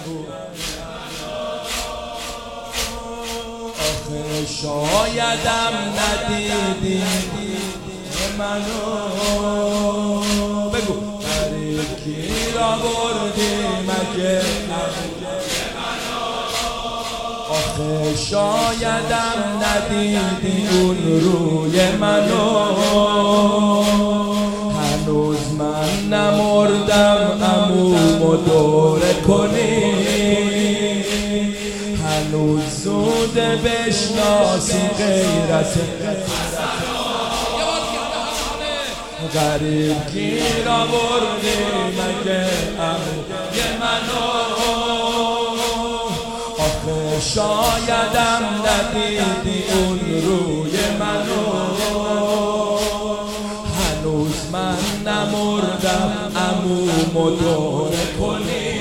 آخه شایدم ندیدی منو، بگو غریب گیر آوردی مگه آخه شایدم ندیدی اون روی منو، هنوز من نمردم عمومو دوره کنی، هنوز زوده بشناسی غیرت غریب گیر آوردی مگه عموی منو، آخه شایدم ندیدی اون روی منو، هنوز من نمردم عمومو دوره کنی،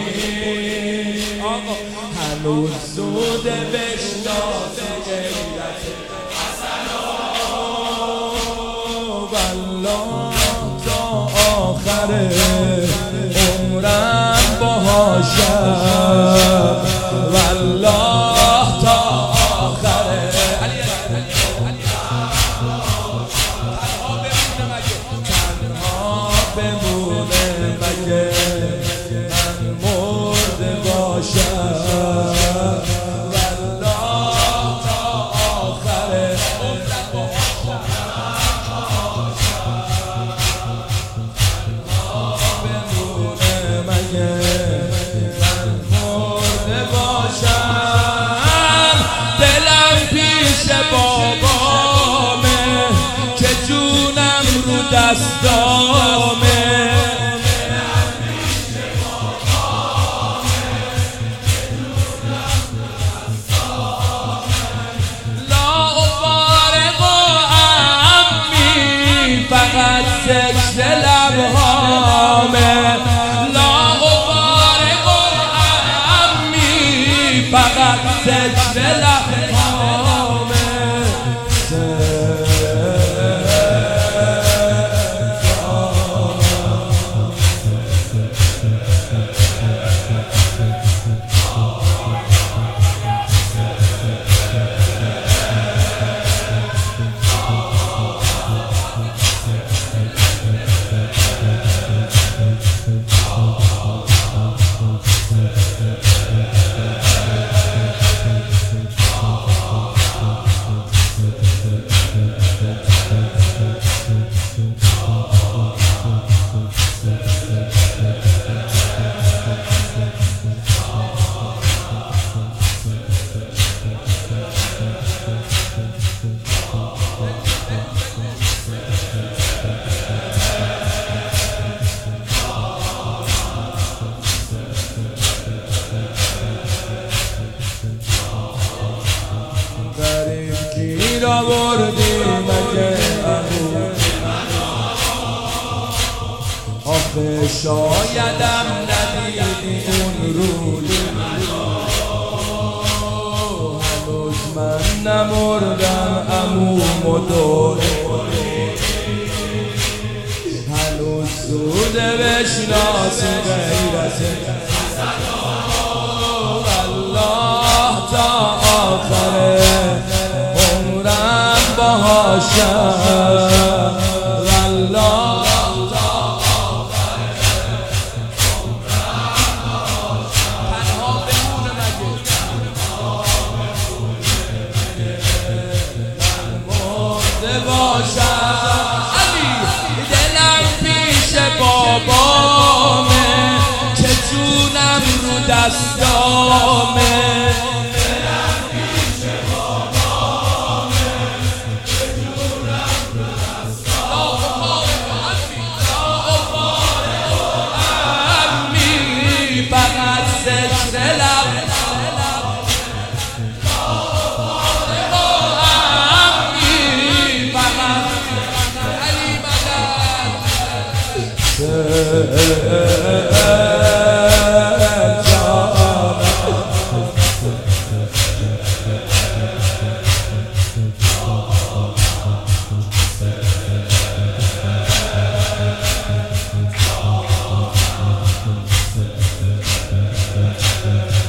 هنوز زوده بشناسی غیرت والله تا آخر عمرم باهاشم، والله تا آخر تنها بمونه مگه من مرده باشم، بابامه که جونم رو دستامه، لا افارق عمی فقط ذکر لبهامه، لا افارق عمی فقط ذکر لبهامه. گیر آوردی مگه آخه شایدم ندیدی اون روی هنوز من نمردم عمومو دوره کنی، هنوز زوده بشناسی غیرت والله تا آخر باهاشم، والله تا آخر عمرم باهاشم، تنها بمونه مگه من مرده باشم، دلم پیش بابامه که جونم رو دستامه، فقط ذکر لب علی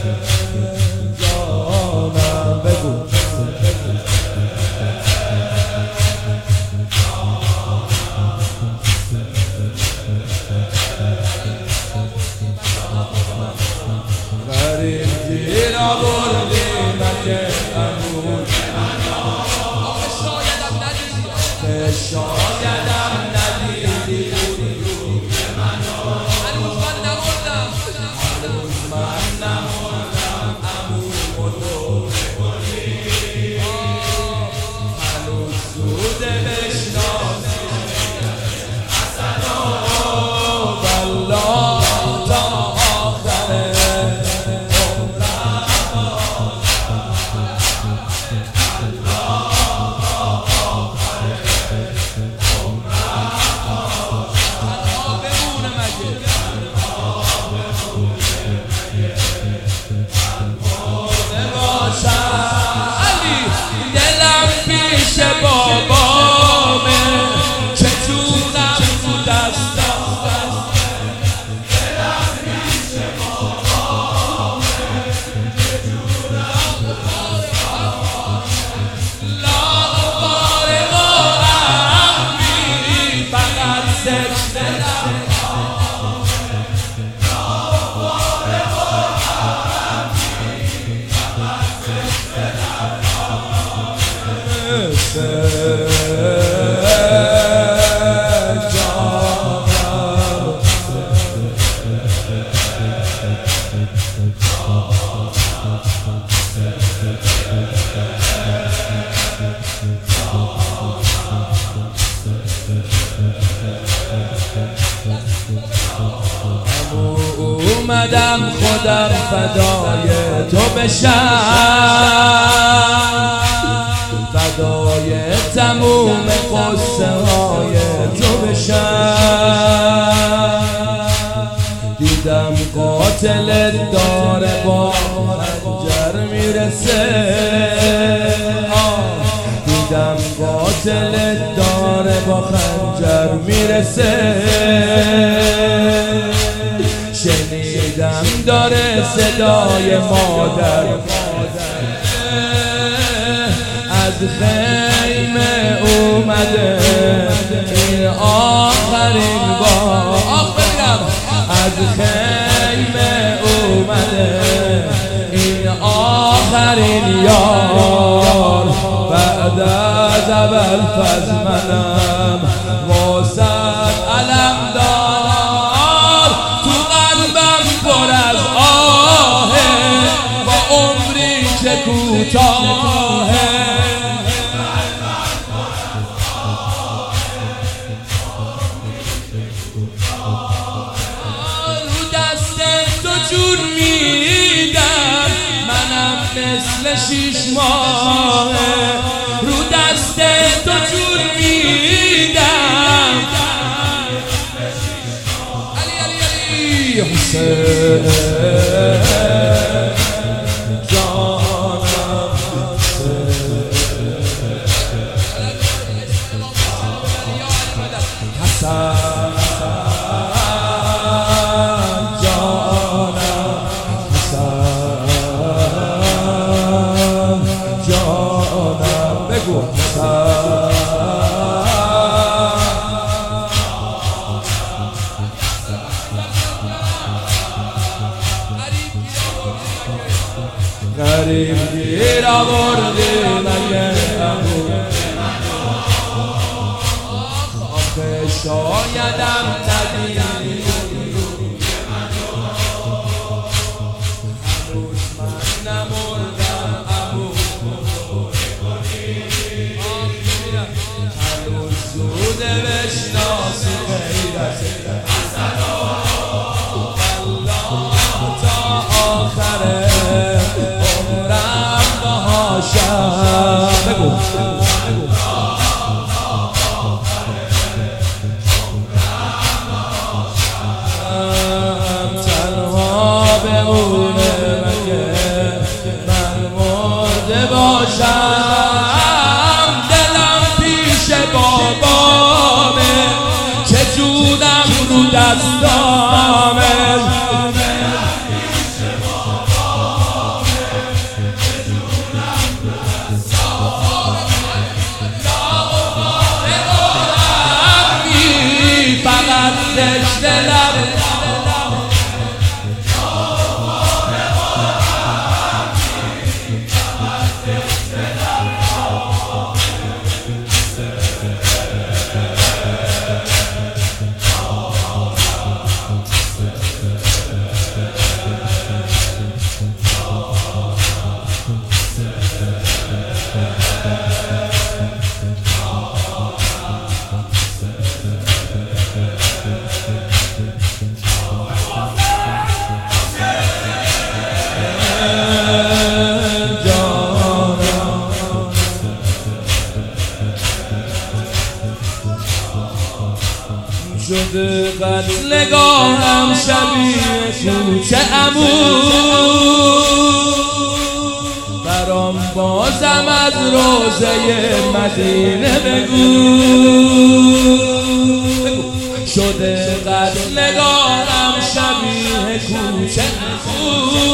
اومدم خودم فدای تو بشم، فدای تموم قصه های تو بشم. دیدم قاتلت داره با خنجر میرسه، دیدم قاتلت داره با خنجر میرسه. شنیدم داره صدای مادر از خیمه اومده، این آخرین بار از خیمه اومده، این آخرین یار. بعد از اول فز منم واسد علم دار، تو قلبم پر از آهه با عمری که کوتاهه. رو دست تو جون میدم منم مثل 6 ماهه، رو دست تو جون میدم. علی علی علی حسین جانم، حسن جانم، حسن جانم، بگو غریب گیر آوردی مگه ابو، آخه شایدم ندیدی هنوز من نمردم ابو، هنوز زوده بشناسی غیرت حسن الله تا آخره عمرم باهاشم. بگو تنها بمونه مگه من مرده باشم، دلم پیش بابامه که جونم رو دستامه. فقط دلم شده قتلگاهم شبیه کوچه عمو، برام بازم از روزه مدینه بگو. شده قتلگاهم شبیه کوچه عمو،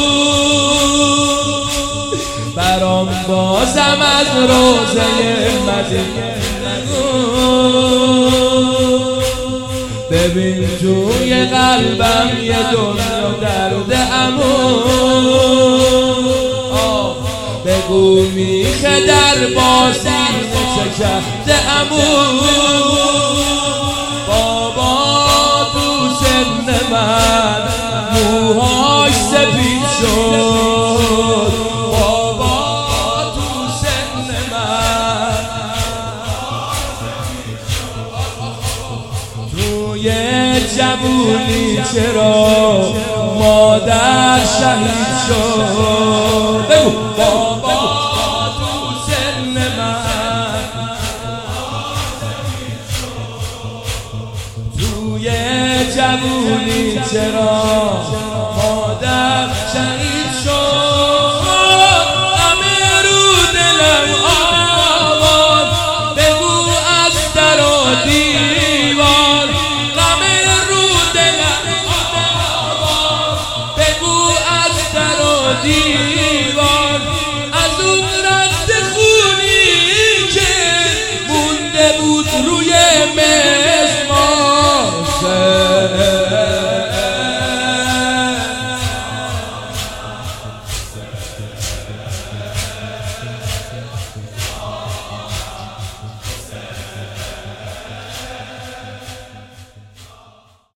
برام بازم از روزه مدینه بگو. ببین توی قلبم یه دنیا درد عمو. بگو میخه در بازی چه کرده عمو. بابا تو سن من موهاش سفید شد. بابا تو سن من توی جوونی چرا مادر شهید شد. بگو بابا تو سن من توی جوونی چرا مادر شهید شد.